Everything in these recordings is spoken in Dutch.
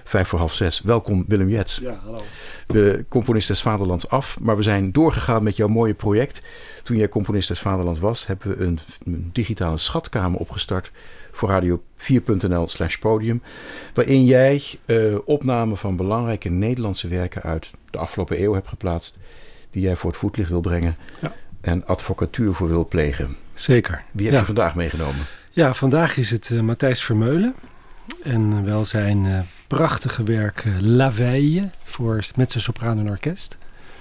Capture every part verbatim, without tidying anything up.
vijf voor half zes. Welkom Willem Jets. Ja, hallo. De Componist des Vaderlands af, maar we zijn doorgegaan met jouw mooie project. Toen jij Componist des Vaderlands was, hebben we een, een digitale schatkamer opgestart voor radio vier punt n l slash podium, waarin jij uh, opnamen van belangrijke Nederlandse werken uit de afgelopen eeuw hebt geplaatst, die jij voor het voetlicht wil brengen ja. en advocatuur voor wil plegen. Zeker. Wie heb ja. je vandaag meegenomen? Ja, vandaag is het uh, Matthijs Vermeulen en wel zijn uh, prachtige werk uh, La Veille voor met zijn sopraan en orkest.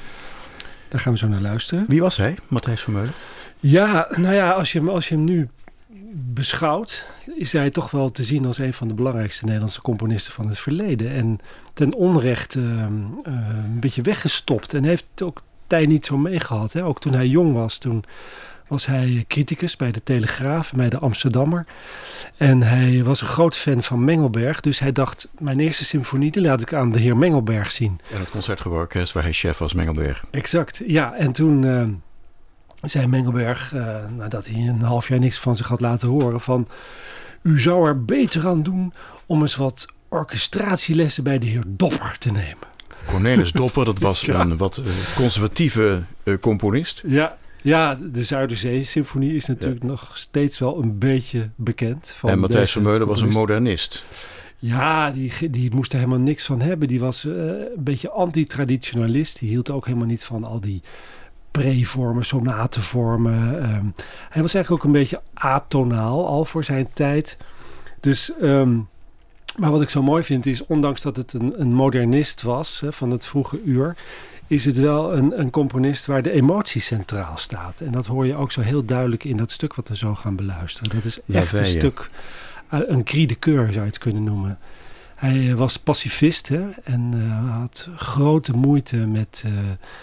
Daar gaan we zo naar luisteren. Wie was hij, Matthijs Vermeulen? Ja, nou ja, als je hem, als je hem nu beschouwt, is hij toch wel te zien als een van de belangrijkste Nederlandse componisten van het verleden. En ten onrechte uh, uh, een beetje weggestopt. En heeft ook tijd niet zo meegehad. Hè? Ook toen hij jong was, toen was hij criticus bij de Telegraaf, bij de Amsterdammer. En hij was een groot fan van Mengelberg. Dus hij dacht, mijn eerste symfonie die laat ik aan de heer Mengelberg zien. En het Concertgebouworkest waar hij chef was, Mengelberg. Exact, ja. En toen uh, zei Mengelberg, uh, nadat hij een half jaar niks van zich had laten horen, van u zou er beter aan doen om eens wat orchestratielessen bij de heer Dopper te nemen. Cornelis Dopper, dat was ja. een wat uh, conservatieve uh, componist. Ja. Ja, de Zuiderzee-symfonie is natuurlijk ja. nog steeds wel een beetje bekend. Van en Matthijs Vermeulen was een modernist. Ja, die, die moest er helemaal niks van hebben. Die was uh, een beetje anti-traditionalist. Die hield ook helemaal niet van al die prevormen, sonatenvormen. Um, hij was eigenlijk ook een beetje atonaal al voor zijn tijd. Dus, um, maar wat ik zo mooi vind is, ondanks dat het een, een modernist was hè, van het vroege uur, is het wel een, een componist waar de emotie centraal staat. En dat hoor je ook zo heel duidelijk in dat stuk wat we zo gaan beluisteren. Dat is echt een stuk, een cri de coeur zou je het kunnen noemen. Hij was pacifist hè, en uh, had grote moeite met uh,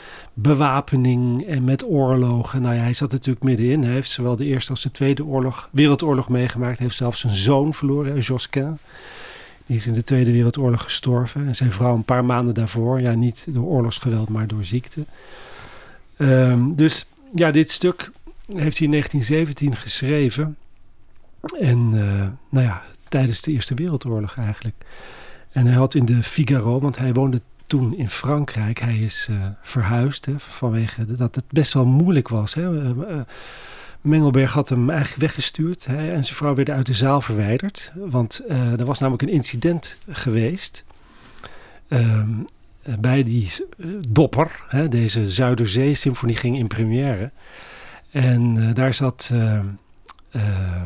bewapening en met oorlogen. Nou ja, hij zat natuurlijk middenin. Hij heeft zowel de Eerste als de Tweede oorlog, Wereldoorlog meegemaakt. Hij heeft zelfs zijn zoon verloren, Josquin. Die is in de Tweede Wereldoorlog gestorven. En zijn vrouw een paar maanden daarvoor. Ja, niet door oorlogsgeweld, maar door ziekte. Um, dus ja, dit stuk heeft hij in negentien zeventien geschreven. En uh, nou ja, tijdens de Eerste Wereldoorlog eigenlijk. En hij had in de Figaro, want hij woonde toen in Frankrijk. Hij is uh, verhuisd hè, vanwege dat het best wel moeilijk was. Hè. Uh, uh, Mengelberg had hem eigenlijk weggestuurd. Hij en zijn vrouw werden uit de zaal verwijderd. Want uh, er was namelijk een incident geweest. Um, bij die uh, Dopper. Hè, deze Zuiderzee-symfonie ging in première. En uh, daar zat uh, uh,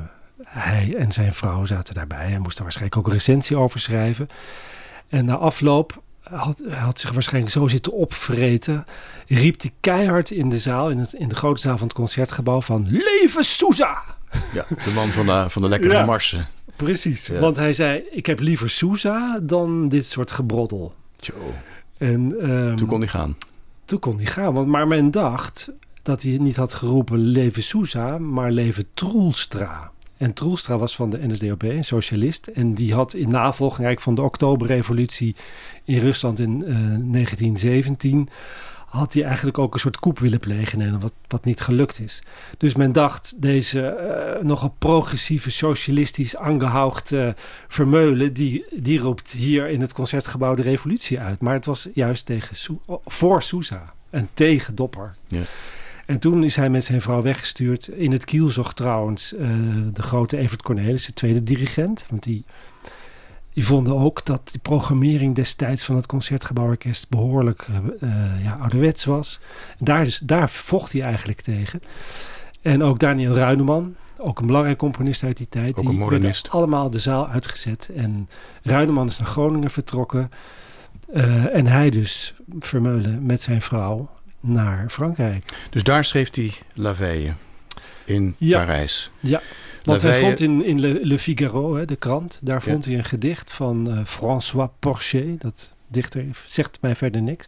hij en zijn vrouw zaten daarbij. Hij moest er waarschijnlijk ook een recensie over schrijven. En na afloop had, had zich waarschijnlijk zo zitten opvreten, riep hij keihard in de zaal, in, het, in de grote zaal van het Concertgebouw van Leve Sousa! Ja, de man van de, van de lekkere ja, marsen. Precies, ja. Want hij zei, ik heb liever Sousa dan dit soort gebroddel. Tjo. En, um, toen kon hij gaan. Toen kon hij gaan, want, maar men dacht dat hij niet had geroepen Leve Sousa, maar Leve Troelstra. En Troelstra was van de N S D A P, een socialist. En die had in navolging eigenlijk van de Oktoberrevolutie in Rusland in uh, negentien zeventien... had hij eigenlijk ook een soort coup willen plegen. En wat, wat niet gelukt is. Dus men dacht, deze uh, nogal progressieve, socialistisch aangehauchte Vermeulen, die, die roept hier in het Concertgebouw de revolutie uit. Maar het was juist tegen Sou- voor Sousa en tegen Dopper. Ja. En toen is hij met zijn vrouw weggestuurd. In het kiel zocht trouwens uh, de grote Evert Cornelis, de tweede dirigent. Want die, die vonden ook dat de programmering destijds van het Concertgebouworkest behoorlijk uh, ja, ouderwets was. En daar, dus, daar vocht hij eigenlijk tegen. En ook Daniel Ruineman, ook een belangrijk componist uit die tijd. Ook een modernist. Die werden allemaal de zaal uitgezet. En Ruineman is naar Groningen vertrokken. Uh, en hij dus, Vermeulen, met zijn vrouw naar Frankrijk. Dus daar schreef hij La Veille in ja. Parijs. Ja, want hij vond in, in Le, Le Figaro, hè, de krant, daar vond ja. hij een gedicht van uh, François Porcher. Dat dichter zegt mij verder niks.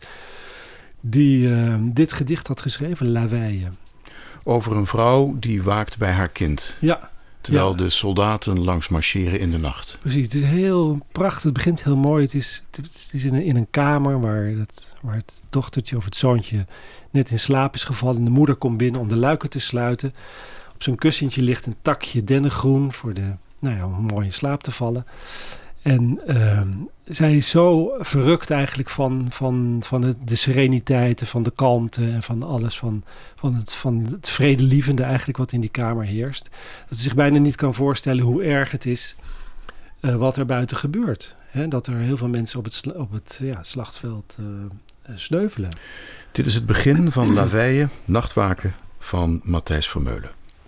Die uh, dit gedicht had geschreven, La Veille. Over een vrouw die waakt bij haar kind. Ja. Terwijl ja. de soldaten langs marcheren in de nacht. Precies, het is heel prachtig. Het begint heel mooi. Het is, het is in, een, in een kamer waar het, waar het dochtertje of het zoontje net in slaap is gevallen. De moeder komt binnen om de luiken te sluiten. Op zo'n kussentje ligt een takje dennengroen voor de, nou ja, om mooi in slaap te vallen. En uh, zij is zo verrukt eigenlijk van, van, van het, de sereniteit, van de kalmte en van alles, van, van, het, van het vredelievende eigenlijk wat in die kamer heerst. Dat ze zich bijna niet kan voorstellen hoe erg het is uh, wat er buiten gebeurt. Hè? Dat er heel veel mensen op het, sl- op het ja, slachtveld uh, sneuvelen. Dit is het begin van La Veille, Nachtwaken van Matthijs Vermeulen.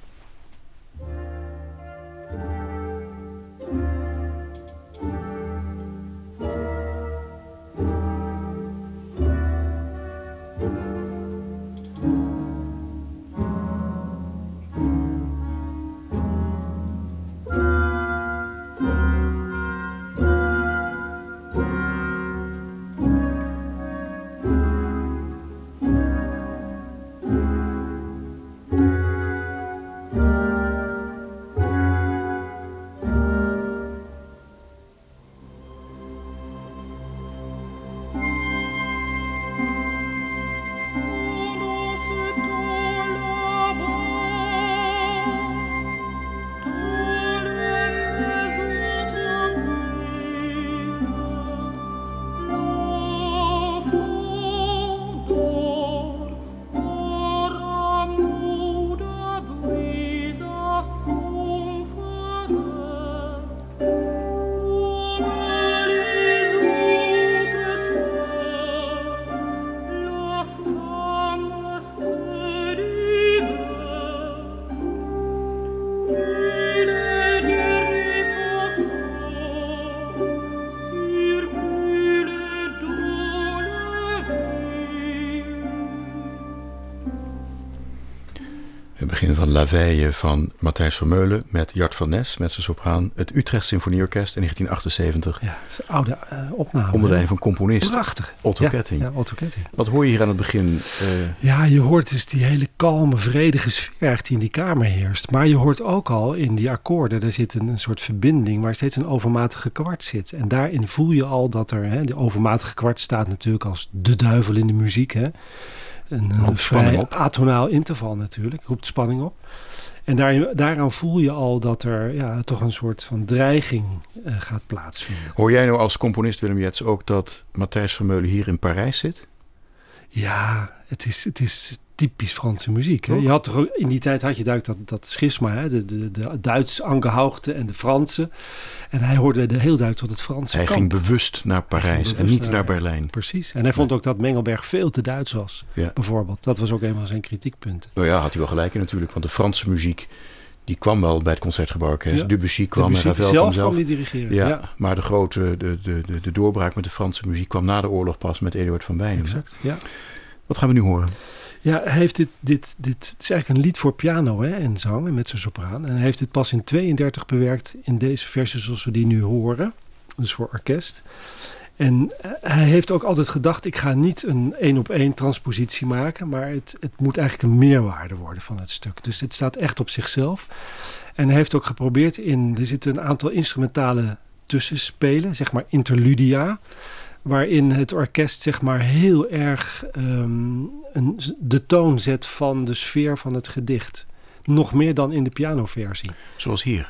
Begin van La Veille van Matthijs Vermeulen met Jart van Nes met zijn sopraan. Het Utrecht Symfonieorkest in negentien achtenzeventig. Ja, het is een oude uh, opname. Onder leiding van componist Prachtig. Otto ja, Ketting. Ja, Otto Ketting. Wat hoor je hier aan het begin? Uh... Ja, je hoort dus die hele kalme, vredige sfeer die in die kamer heerst. Maar je hoort ook al in die akkoorden, daar zit een, een soort verbinding waar steeds een overmatige kwart zit. En daarin voel je al dat er, hè, de overmatige kwart staat natuurlijk als de duivel in de muziek, hè. Een, een vrij op. atonaal interval natuurlijk, roept spanning op. En daar, daaraan voel je al dat er ja, toch een soort van dreiging uh, gaat plaatsvinden. Hoor jij nou als componist, Willem Jets, ook dat Matthijs Vermeulen hier in Parijs zit? Ja, het is, het is typisch Franse muziek. Hè? Je had toch ook, in die tijd had je dat, dat schisma, hè? De, de, de Duits aangehoogde en de Franse. En hij hoorde de heel duidelijk tot het Franse Hij kamp. ging bewust naar Parijs bewust en niet naar, naar Berlijn. Precies. En hij vond ook dat Mengelberg veel te Duits was, ja. bijvoorbeeld. Dat was ook een van zijn kritiekpunten. Nou ja, had hij wel gelijk in natuurlijk. Want de Franse muziek, die kwam wel bij het Concertgebouworkest. Ja. Debussy kwam Debussy en Ravel zelf kwam zelf. kwam die dirigeren. Ja, ja. Maar de grote, de, de, de, de doorbraak met de Franse muziek kwam na de oorlog pas met Eduard van Bijnem. Exact, ja. Wat gaan we nu horen? Ja, hij heeft dit, dit, dit, het is eigenlijk een lied voor piano, hè, en zang en met zijn sopraan. En hij heeft dit pas in tweeëndertig bewerkt in deze versie zoals we die nu horen. Dus voor orkest. En hij heeft ook altijd gedacht, ik ga niet een één op één transpositie maken, maar het, het moet eigenlijk een meerwaarde worden van het stuk. Dus het staat echt op zichzelf. En hij heeft ook geprobeerd in, er zitten een aantal instrumentale tussenspelen, zeg maar interludia, waarin het orkest zeg maar heel erg um, een, de toon zet van de sfeer van het gedicht. Nog meer dan in de pianoversie. Zoals hier.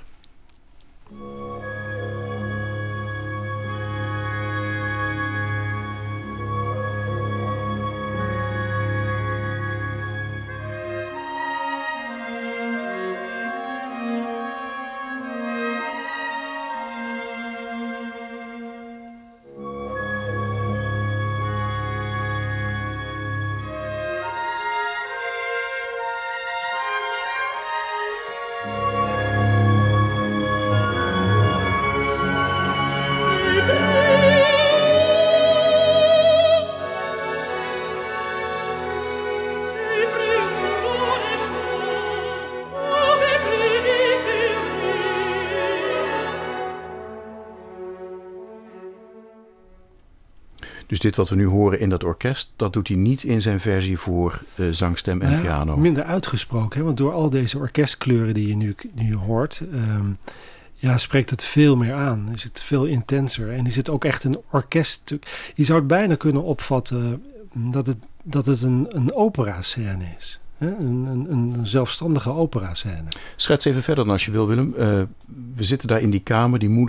Dus dit wat we nu horen in dat orkest, dat doet hij niet in zijn versie voor uh, zangstem en nou, piano. Minder uitgesproken, hè? Want door al deze orkestkleuren die je nu, nu hoort, um, ja, spreekt het veel meer aan. Is het veel intenser en is het ook echt een orkest. Je zou het bijna kunnen opvatten dat het, dat het een, een opera-scène is. Hè? Een, een, een zelfstandige opera-scène. Schets even verder dan als je wil, Willem. Uh, we zitten daar in die kamer, die moeder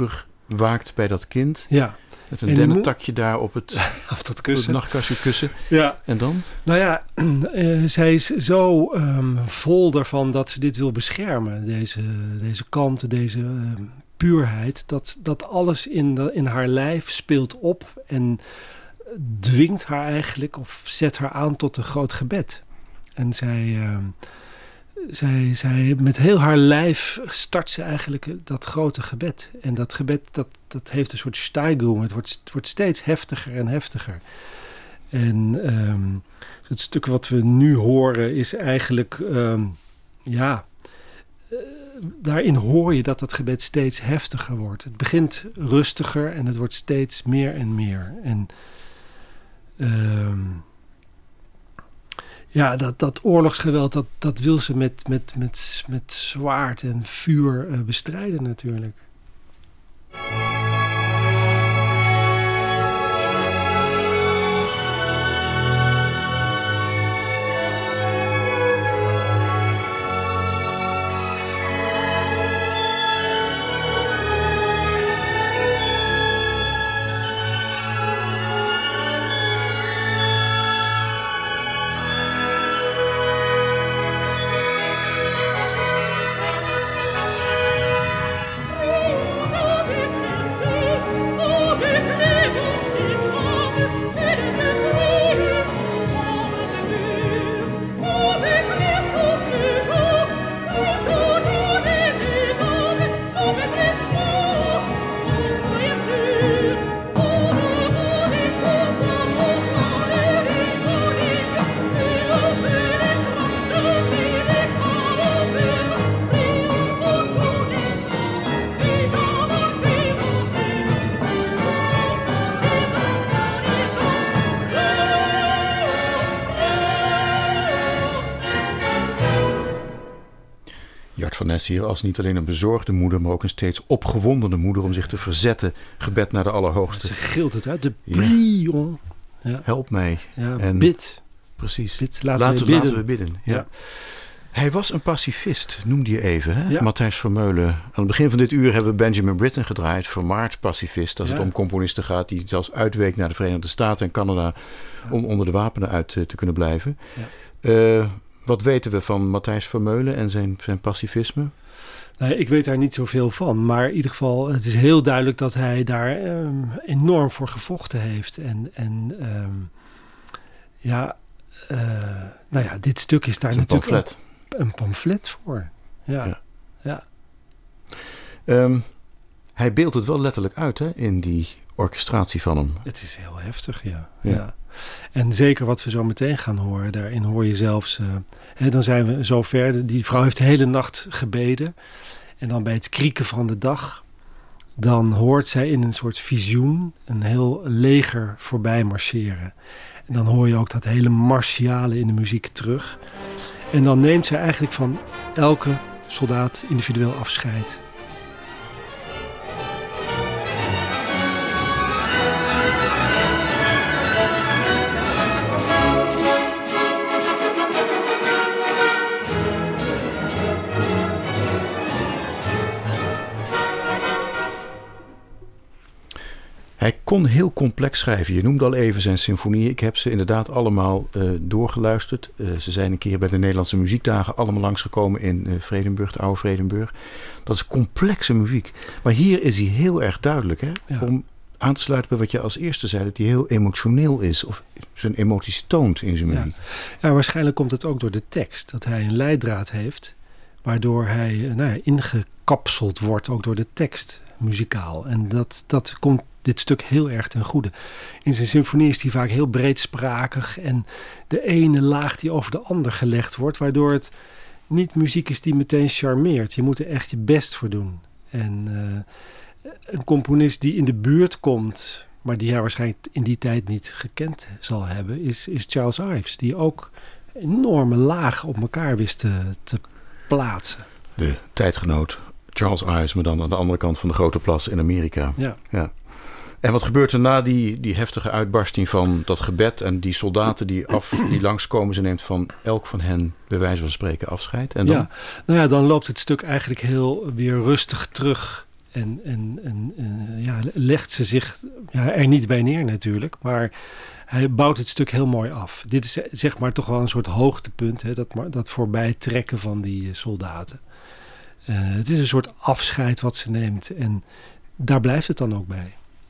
waakt bij dat kind. Ja. Met een dennentakje mo- daar op het, op dat kussen. Op het nachtkastje kussen. Ja. En dan? Nou ja, uh, zij is zo um, vol daarvan dat ze dit wil beschermen. Deze, deze kalmte, deze uh, puurheid. Dat, dat alles in, de, in haar lijf speelt op en dwingt haar eigenlijk of zet haar aan tot een groot gebed. En zij... Uh, Zij, zij, met heel haar lijf start ze eigenlijk dat grote gebed. En dat gebed, dat, dat heeft een soort steigerung. Het wordt, het wordt steeds heftiger en heftiger. En um, het stuk wat we nu horen is eigenlijk... Um, ja, uh, daarin hoor je dat dat gebed steeds heftiger wordt. Het begint rustiger en het wordt steeds meer en meer. En... Um, Ja, dat, dat oorlogsgeweld, dat, dat wil ze met, met, met, met zwaard en vuur uh, bestrijden natuurlijk. Van Ness hier als niet alleen een bezorgde moeder, maar ook een steeds opgewondene moeder om zich te verzetten. Gebed naar de Allerhoogste. Ze gilt het uit. De prion. Ja. Help mij. Ja, en bid. Precies. Bid. Laten, laten, we bidden. laten we bidden. Ja. Ja. Hij was een pacifist, noemde je even. Hè? Ja. Matthijs Vermeulen. Aan het begin van dit uur hebben we Benjamin Britten gedraaid. Vermaard pacifist. Als ja. het om componisten gaat die zelfs uitweek naar de Verenigde Staten en Canada. Ja. Om onder de wapenen uit uh, te kunnen blijven. Ja. Uh, wat weten we van Matthijs Vermeulen en zijn, zijn pacifisme? Nee, ik weet daar niet zoveel van. Maar in ieder geval, het is heel duidelijk dat hij daar um, enorm voor gevochten heeft. En, en um, ja, uh, nou ja, dit stuk is daar is natuurlijk een pamflet. Een, een pamflet voor. Ja, ja. ja. Um, hij beeldt het wel letterlijk uit, hè, in die orchestratie van hem. Het is heel heftig, ja. ja. ja. En zeker wat we zo meteen gaan horen, daarin hoor je zelfs... Uh, hè, dan zijn we zo ver, die vrouw heeft de hele nacht gebeden. En dan bij het krieken van de dag... dan hoort zij in een soort visioen een heel leger voorbij marcheren. En dan hoor je ook dat hele martiale in de muziek terug. En dan neemt zij eigenlijk van elke soldaat individueel afscheid... Hij kon heel complex schrijven. Je noemde al even zijn symfonieën. Ik heb ze inderdaad allemaal uh, doorgeluisterd. Uh, ze zijn een keer bij de Nederlandse Muziekdagen allemaal langsgekomen in uh, Vredenburg, de oude Vredenburg. Dat is complexe muziek. Maar hier is hij heel erg duidelijk. Hè? Ja. Om aan te sluiten bij wat je als eerste zei, dat hij heel emotioneel is. Of zijn emoties toont in zijn muziek. Ja, ja, waarschijnlijk komt het ook door de tekst. Dat hij een leidraad heeft. Waardoor hij nou ja, ingekapseld wordt ook door de tekst muzikaal. En dat, dat komt dit stuk heel erg ten goede. In zijn symfonie is hij vaak heel breedsprakig en de ene laag die over de ander gelegd wordt, waardoor het niet muziek is die meteen charmeert. Je moet er echt je best voor doen. En uh, een componist die in de buurt komt, maar die hij waarschijnlijk in die tijd niet gekend zal hebben, is, is Charles Ives, die ook enorme lagen op elkaar wist te, te plaatsen. De tijdgenoot Charles Ives, maar dan aan de andere kant van de Grote Plas in Amerika. Ja. ja. En wat gebeurt er na die, die heftige uitbarsting van dat gebed en die soldaten die, af, die langskomen? Ze neemt van elk van hen bij wijze van spreken afscheid. En dan? Ja, nou ja, dan loopt het stuk eigenlijk heel weer rustig terug. En, en, en uh, ja, legt ze zich ja, er niet bij neer natuurlijk. Maar hij bouwt het stuk heel mooi af. Dit is zeg maar toch wel een soort hoogtepunt. Hè, dat, dat voorbij trekken van die soldaten. Uh, het is een soort afscheid wat ze neemt. En daar blijft het dan ook bij.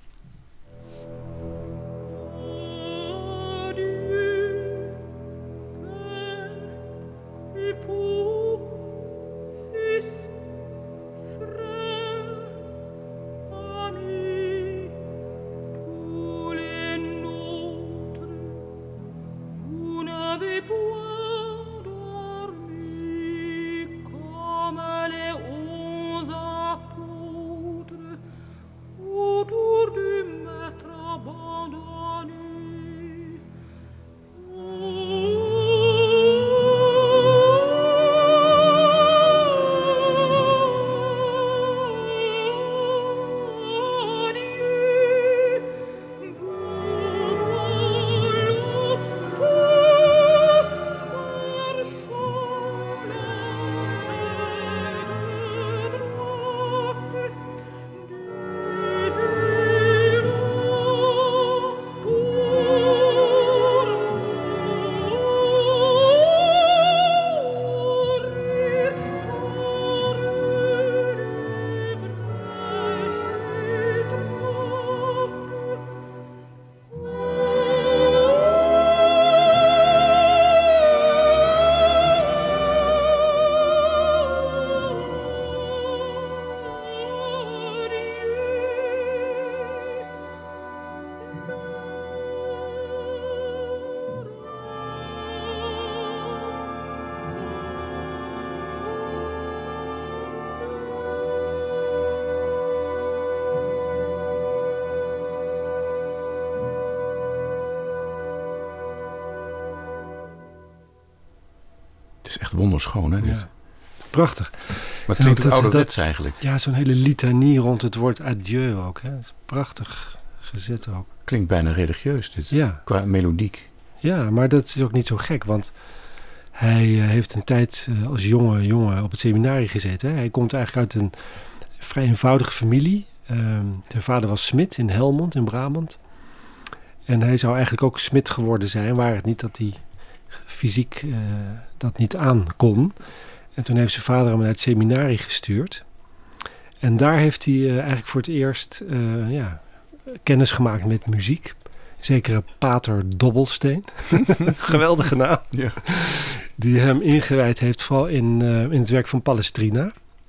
Het is echt wonderschoon, hè? Dit? Ja, prachtig. Maar het klinkt ja, ouderwets eigenlijk. Ja, zo'n hele litanie rond het woord adieu ook. Hè? Het is prachtig gezet ook. Klinkt bijna religieus dit, ja. Qua melodiek. Ja, maar dat is ook niet zo gek, want hij uh, heeft een tijd uh, als jonge jongen op het seminarie gezeten. Hè? Hij komt eigenlijk uit een vrij eenvoudige familie. Uh, zijn vader was smid in Helmond in Brabant. En hij zou eigenlijk ook smid geworden zijn, waar het niet dat hij fysiek uh, dat niet aan kon. En toen heeft zijn vader hem naar het seminarie gestuurd. En daar heeft hij uh, eigenlijk voor het eerst uh, ja, kennis gemaakt met muziek. Zekere Pater Dobbelsteen. Geweldige naam. Ja. Die hem ingewijd heeft vooral in, uh, in het werk van Palestrina.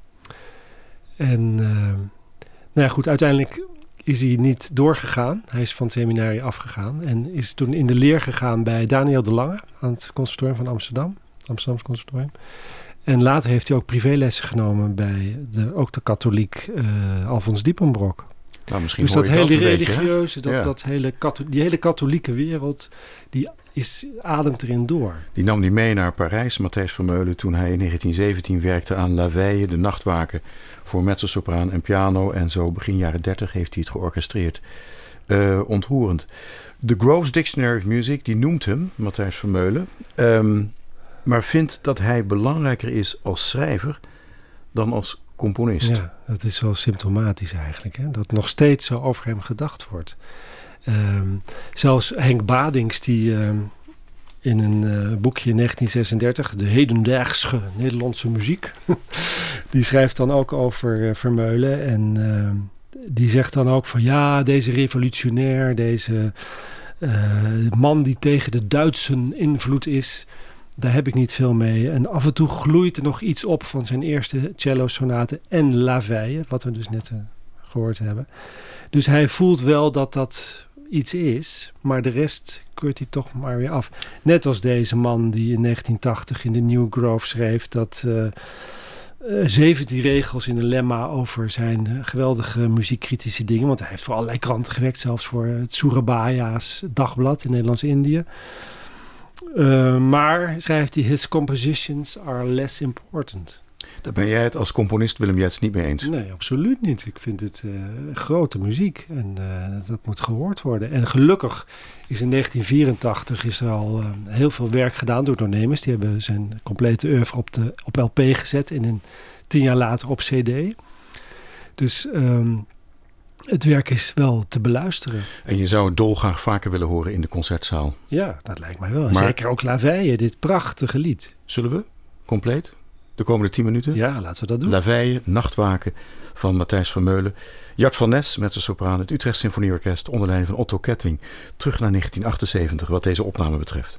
En uh, nou ja, goed, uiteindelijk is hij niet doorgegaan. Hij is van het seminarie afgegaan. En is toen in de leer gegaan bij Daniel de Lange aan het conservatorium van Amsterdam. Amsterdamse conservatorium. En later heeft hij ook privélessen genomen bij de, ook de katholiek uh, Alfons Diepenbrock. Nou, misschien dus dat hele dat religieuze, beetje, dat, ja. dat hele katho- die hele katholieke wereld, die is, ademt erin door. Die nam die mee naar Parijs, Matthijs Vermeulen, toen hij in negentien zeventien werkte aan La Veille, de nachtwaken voor mezzosopraan en piano. En zo begin jaren dertig heeft hij het georchestreerd. Uh, ontroerend. The Groves Dictionary of Music, die noemt hem, Matthijs Vermeulen, um, maar vindt dat hij belangrijker is als schrijver dan als componist. Ja, dat is wel symptomatisch eigenlijk. Hè? Dat nog steeds zo over hem gedacht wordt. Um, zelfs Henk Badings, die um, in een uh, boekje in negentien zesendertig... de hedendaagse Nederlandse muziek... die schrijft dan ook over uh, Vermeulen. En uh, die zegt dan ook van ja, deze revolutionair, deze uh, man die tegen de Duitse invloed is, daar heb ik niet veel mee. En af en toe gloeit er nog iets op van zijn eerste cello-sonate en La Veille, wat we dus net uh, gehoord hebben. Dus hij voelt wel dat dat iets is, maar de rest keurt hij toch maar weer af. Net als deze man die in negentien tachtig in de New Grove schreef dat uh, uh, zeventien regels in een lemma over zijn uh, geweldige muziekkritische dingen, want hij heeft voor allerlei kranten gewerkt, zelfs voor het Surabaya's dagblad in Nederlands-Indië. Uh, maar schrijft hij, his compositions are less important. Daar ben jij het als componist Willem Jets niet mee eens? Nee, absoluut niet. Ik vind het uh, grote muziek en uh, dat moet gehoord worden. En gelukkig is in negentien vierentachtig is er al uh, heel veel werk gedaan door doornemers. Die hebben zijn complete oeuvre op, de, op L P gezet en in, tien jaar later op C D. Dus um, het werk is wel te beluisteren. En je zou het dolgraag vaker willen horen in de concertzaal. Ja, dat lijkt mij wel. Maar, zeker ook La Veille, dit prachtige lied. Zullen we? Compleet? De komende tien minuten? Ja, laten we dat doen. La Veille, Nachtwaken van Matthijs van Meulen. Jart van Nes met zijn sopraan, het Utrecht Symfonieorkest onder leiding van Otto Ketting. Terug naar negentien achtenzeventig wat deze opname betreft.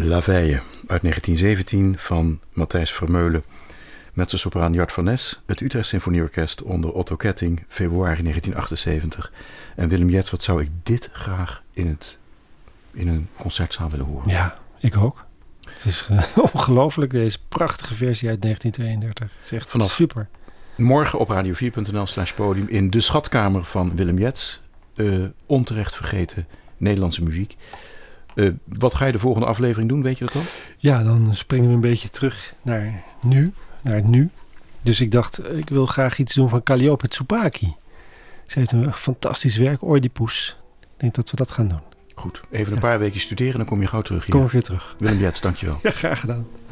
La Veille uit negentien zeventien van Matthijs Vermeulen. Met zijn sopraan Jart van Nes, het Utrecht Symfonieorkest onder Otto Ketting, februari negentien achtenzeventig. En Willem Jetz, wat zou ik dit graag in, het, in een concertzaal willen horen. Ja, ik ook. Het is uh, ongelooflijk, deze prachtige versie uit negentien tweeëndertig. Het is echt Vanaf super. Morgen op radio vier punt n l slash podium in de schatkamer van Willem Jetz. Uh, onterecht vergeten Nederlandse muziek. Uh, wat ga je de volgende aflevering doen, weet je dat dan? Ja, dan springen we een beetje terug naar nu, naar het nu. Dus ik dacht, ik wil graag iets doen van Calliope Tsupaki. Ze heeft een fantastisch werk, Oedipus. Ik denk dat we dat gaan doen. Goed, even een ja. paar weken studeren en dan kom je gauw terug hier. Kom ik weer terug. Willem Jetz, dankjewel. Ja, graag gedaan.